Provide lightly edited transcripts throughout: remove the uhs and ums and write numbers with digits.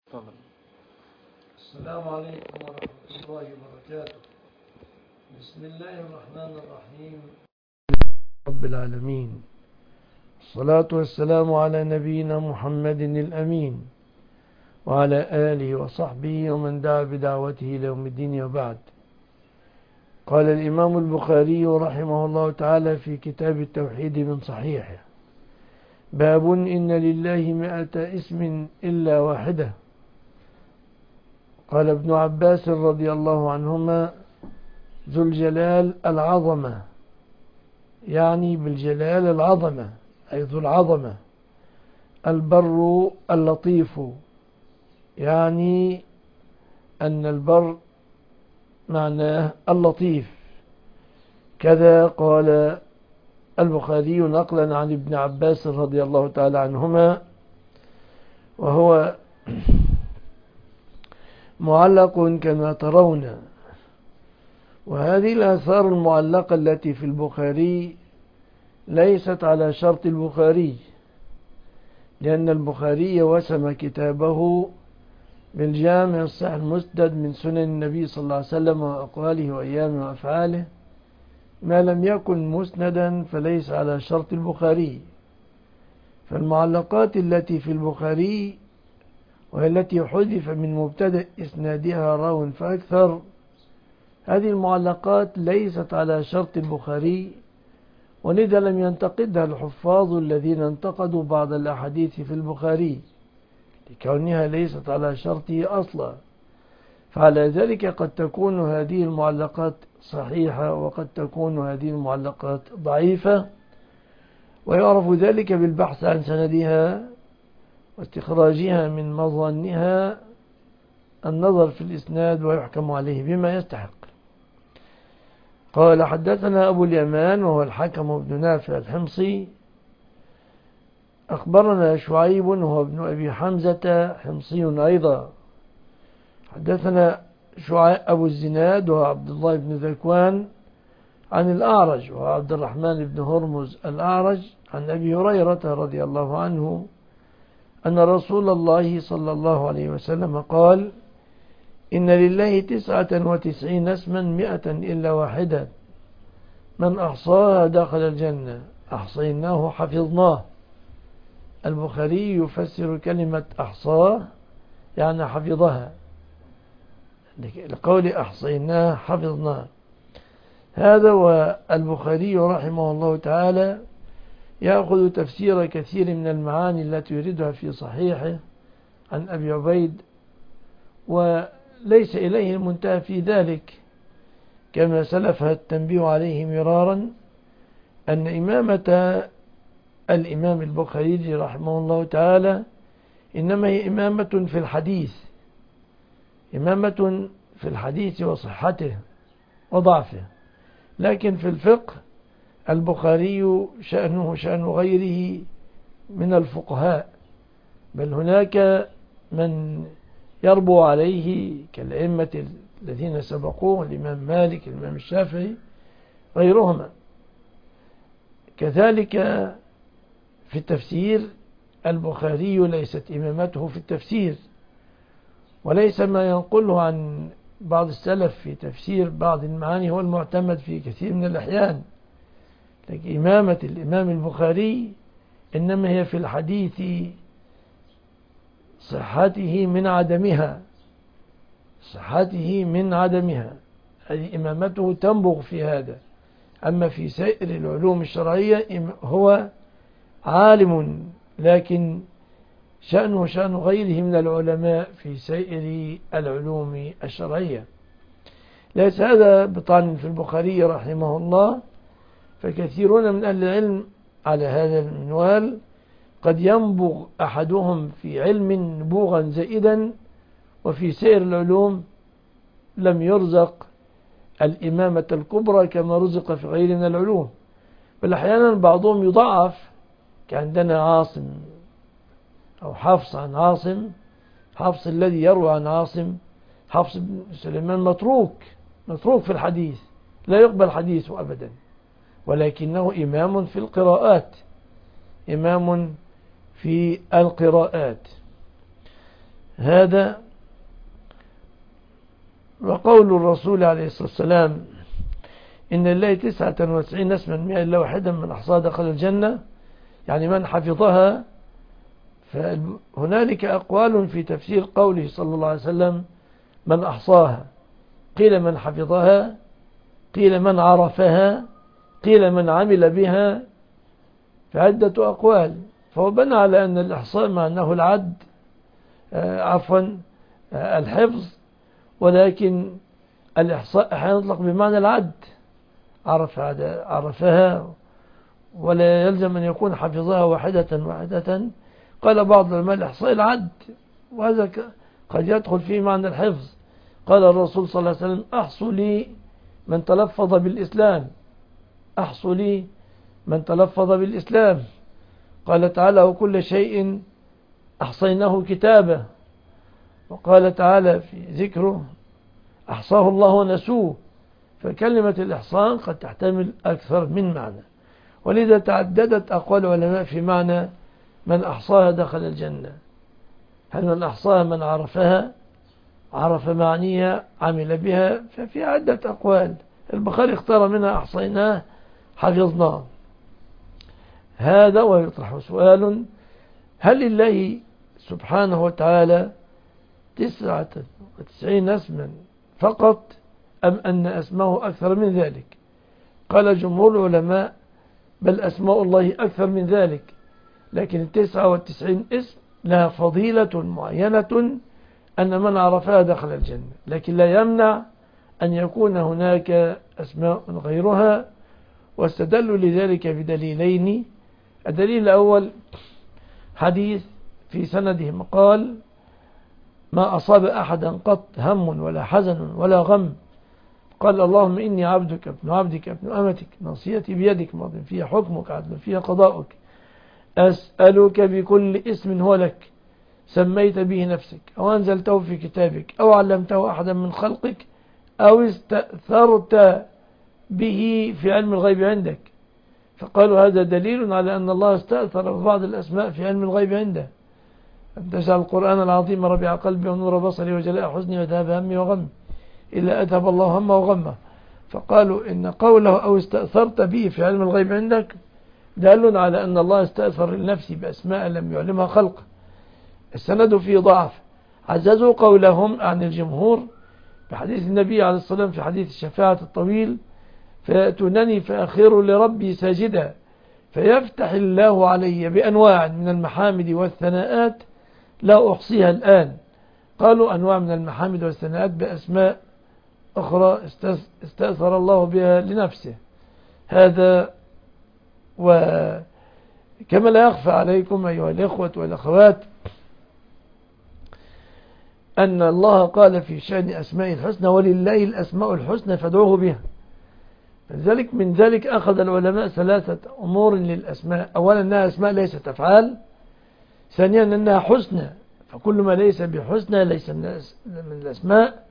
تفضل. السلام عليكم ورحمة الله وبركاته. بسم الله الرحمن الرحيم، رب العالمين، الصلاة والسلام على نبينا محمد الأمين وعلى آله وصحبه ومن دعا بدعوته إلى يوم الدين، وبعد. قال الإمام البخاري رحمه الله تعالى في كتاب التوحيد من صحيحه: باب إن لله 100 اسم إلا واحدة. قال ابن عباس رضي الله عنهما: ذو الجلال العظمة، يعني بالجلال العظمة، أي ذو العظمة. البر اللطيف، يعني أن البر معناه اللطيف. كذا قال البخاري نقلا عن ابن عباس رضي الله تعالى عنهما، وهو معلق كما ترون. وهذه الآثار المعلقة التي في البخاري ليست على شرط البخاري، لأن البخاري وسم كتابه بالجامع الصحيح المسدد من سنن النبي صلى الله عليه وسلم وأقواله وأيامه وأفعاله. ما لم يكن مسندا فليس على شرط البخاري. فالمعلقات التي في البخاري وهي التي حذف من مبتدأ إسنادها راو فأكثر، هذه المعلقات ليست على شرط البخاري، ولذا لم ينتقدها الحفاظ الذين انتقدوا بعض الأحاديث في البخاري لكونها ليست على شرطه أصلا. فعلى ذلك قد تكون هذه المعلقات صحيحة وقد تكون هذه المعلقات ضعيفة، ويعرف ذلك بالبحث عن سندها واستخراجها من مظنها النظر في الإسناد ويحكم عليه بما يستحق. قال: حدثنا أبو اليمان وهو الحكم بن نافع الحمصي. أخبرنا شعيب وهو ابن أبي حمزة حمصي أيضا. حدثنا أبو الزناد وهو عبد الله بن ذكوان عن الأعرج وهو عبد الرحمن بن هرمز الأعرج عن أبي هريرة رضي الله عنه أن رسول الله صلى الله عليه وسلم قال: إن لله 99 اسما 100 إلا واحدة، من أحصاها دخل الجنة، أحصيناه حفظناه. البخاري يفسر كلمة أحصاه يعني حفظها، لقول أحصيناه حفظناه. هذا والبخاري رحمه الله تعالى يأخذ تفسير كثير من المعاني التي يريدها في صحيحه عن أبي عبيد، وليس إليه المنتهى في ذلك، كما سلف التنبيه عليه مرارا أن إمامة الإمام البخاري رحمه الله تعالى إنما هي إمامة في الحديث، إمامة في الحديث وصحته وضعفه. لكن في الفقه البخاري شأنه شأن غيره من الفقهاء، بل هناك من يربو عليه كالأئمة الذين سبقوه، الإمام مالك، الإمام الشافعي، غيرهما. كذلك في التفسير البخاري ليست إمامته في التفسير، وليس ما ينقله عن بعض السلف في تفسير بعض المعاني هو المعتمد في كثير من الأحيان. لكن إمامة الإمام البخاري إنما هي في الحديث صحته من عدمها، صحته من عدمها، هذه إمامته تنبغ في هذا. أما في سائر العلوم الشرعية هو عالم، لكن شأنه شأن غيره من العلماء في سائر العلوم الشرعية. ليس هذا بطعن في البخاري رحمه الله، فكثيرون من أهل العلم على هذا المنوال قد ينبغ أحدهم في علم نبوغا زائدا، وفي سائر العلوم لم يرزق الإمامة الكبرى كما رزق في غير من العلوم. بل أحيانا بعضهم يضعف، كعندنا عاصم أو حفص عن عاصم. حفص الذي يروى عن عاصم حفص بن سليمان متروك في الحديث، لا يقبل حديثه أبدا، ولكنه إمام في القراءات، إمام في القراءات. هذا. وقول الرسول عليه الصلاة والسلام إن لله 99 اسما 100 إلا واحدا من أحصاها دخل الجنة، يعني من حفظها. فهنالك أقوال في تفسير قوله صلى الله عليه وسلم من أحصاها، قيل من حفظها، قيل من عرفها، قيل من عمل بها، فعدة أقوال. فهو بنى على أن الإحصاء معناه العد، الحفظ، ولكن الإحصاء أحيانا يطلق بمعنى العد، عرفها، ولا يلزم أن يكون حفظها واحدة. قال بعض العلماء الإحصاء العد، وهذا قد يدخل فيه معنى الحفظ. قال الرسول صلى الله عليه وسلم أحصوا لي من تلفظ بالإسلام، أحصوا لي من تلفظ بالإسلام. قال تعالى وكل شيء أحصيناه كتابه. وقال تعالى في ذكره أحصاه الله ونسوه. فكلمة الإحصاء قد تحتمل أكثر من معنى، ولذا تعددت أقوال العلماء في معنى من أحصاها دخل الجنة. هل من أحصاها من عرفها، عرف معانيها، عمل بها؟ ففي عدة أقوال. البخاري اختار منها أحصيناه حفظناه. هذا ويطرح سؤال: هل لله سبحانه وتعالى 99 اسما فقط، أم أن أسماءه أكثر من ذلك؟ قال جمهور العلماء بل أسماء الله أكثر من ذلك، لكن 99 اسم لها فضيلة معينة أن من عرفها دخل الجنة، لكن لا يمنع أن يكون هناك أسماء غيرها. واستدلوا لذلك بدليلين. الدليل الأول حديث في سنده مقال: ما أصاب أحدا قط هم ولا حزن ولا غم، قال اللهم إني عبدك ابن عبدك ابن أمتك ناصيتي بيدك ماض فيها حكمك عدل فيها قضاؤك، أسألك بكل اسم هو لك سميت به نفسك أو أنزلته في كتابك أو علمته أحدا من خلقك أو استأثرت به في علم الغيب عندك. فقالوا هذا دليل على أن الله استأثر ببعض الأسماء في علم الغيب عنده: أن تجعل القرآن العظيم ربيع قلبي ونور بصري وجلاء حزني وذهاب همي وغمي إلا أذهب الله همه وغمه. فقالوا إن قوله أو استأثرت به في علم الغيب عندك دال على أن الله استأثر لنفسه بأسماء لم يعلمها خلقه. السند فيه ضعف. عززوا قولهم عن الجمهور بحديث النبي عليه الصلاة والسلام في حديث الشفاعة الطويل: فيأتونني فأخر لربي ساجدا فيفتح الله علي بأنواع من المحامد والثناءات لا أحصيها الآن. قالوا أنواع من المحامد والثناءات بأسماء أخرى استأثر الله بها لنفسه. هذا وكما لا يخفى عليكم أيها الإخوة والأخوات أن الله قال في شأن أسماء الحسنى: ولله الأسماء الحسنى فادعوه بها. من ذلك أخذ العلماء 3 أمور للأسماء: أولا أنها أسماء ليست أفعال، ثانيا أنها حسنى، فكل ما ليس بحسنى ليس من الأسماء،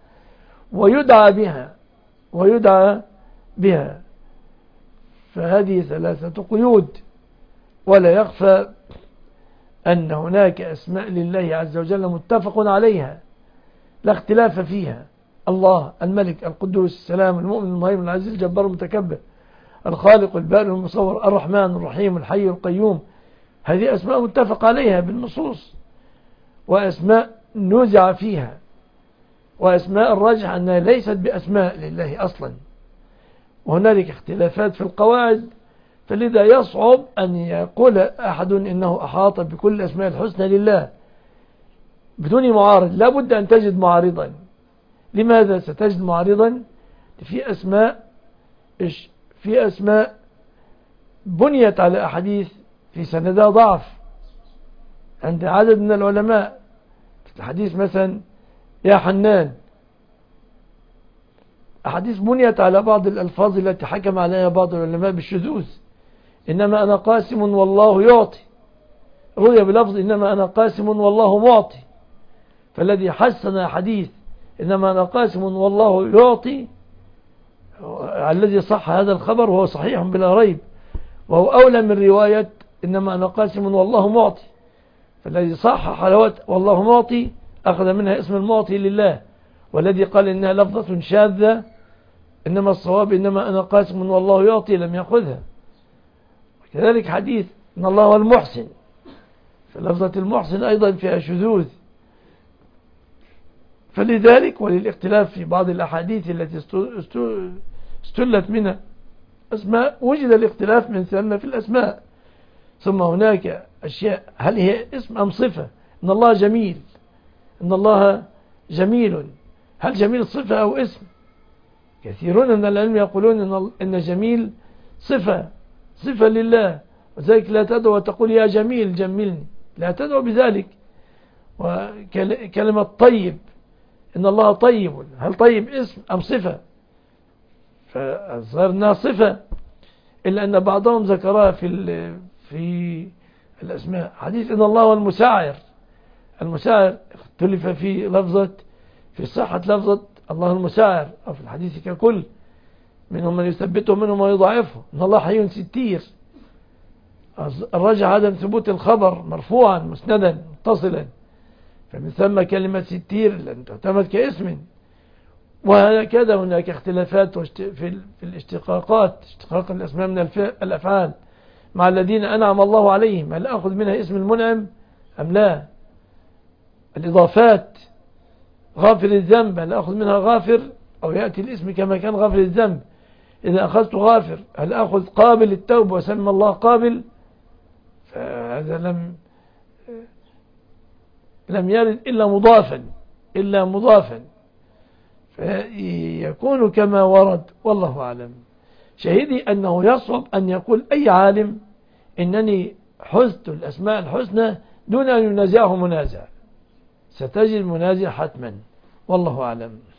ويدعى بها. فهذه 3 قيود. ولا يخفى أن هناك أسماء لله عز وجل متفق عليها لا اختلاف فيها: الله الملك القدوس السلام المؤمن المهيمن العزيز الجبار المتكبر الخالق البارئ المصور الرحمن الرحيم الحي القيوم. هذه أسماء متفق عليها بالنصوص، وأسماء نزع فيها، وأسماء الراجح أنها ليست بأسماء لله أصلا. وهنالك اختلافات في القواعد، فلذا يصعب أن يقول أحد إنه أحاط بكل أسماء الحسنى لله بدون معارض. لا بد أن تجد معارضا. لماذا ستجد معارضا؟ في أسماء بنيت على أحاديث في سندها ضعف عند عدد من العلماء. في الحديث مثلا يا حنان، أحاديث بنيت على بعض الألفاظ التي حكم عليها بعض العلماء بالشذوذ: إنما أنا قاسم والله يعطي، روي بلفظ إنما أنا قاسم والله معطي. فالذي حسن حديث إنما أنا قاسم والله يعطي الذي صح هذا الخبر وهو صحيح بلا ريب، وهو أولى من رواية إنما أنا قاسم والله معطي. فالذي صح حلاوة والله معطي أخذ منها اسم المعطي لله، والذي قال إنها لفظة شاذة إنما الصواب إنما أنا قاسم والله يعطي لم يأخذها. وكذلك حديث إن الله هو المحسن، فلفظة المحسن أيضا فيها شذوذ. فلذلك وللاختلاف في بعض الأحاديث التي استلت منها أسماء وجد الاختلاف من ثم في الأسماء. ثم هناك أشياء هل هي اسم أم صفة؟ إن الله جميل، إن الله جميل، هل جميل صفة أو اسم؟ كثيرون من العلم يقولون إن جميل صفة لله، وذلك لا تدعو وتقول يا جميل جملني، لا تدعو بذلك. وكلمة طيب، إن الله طيب، هل طيب اسم أم صفة؟ فظهر أنها صفة، إلا أن بعضهم ذكرها في الأسماء. حديث إن الله هو المساعر، المساعر اختلف في صحة لفظة الله المساعر أو في الحديث ككل، منهم من يثبته منهم من يضعفه. إن الله حي ستير، الرجع عدم ثبوت الخبر مرفوعا مسندا متصلا، فمن ثم كلمة ستير لن تعتمد كاسم. وهكذا هناك اختلافات في الاشتقاقات، اشتقاق الأسماء من الأفعال مع الذين أنعم الله عليهم، هل أخذ منها اسم المنعم أم لا؟ الإضافات، غافر الذنب هل أخذ منها غافر أو يأتي الاسم كما كان غافر الذنب؟ إذا أخذت غافر هل أخذ قابل التوبة وسمى الله قابل؟ فهذا لم يرد إلا مضافا فيكون كما ورد، والله أعلم. شهدي أنه يصعب أن يقول أي عالم إنني حزت الأسماء الحسنى دون أن ينازعه منازع، ستجد منازع حتما، والله أعلم.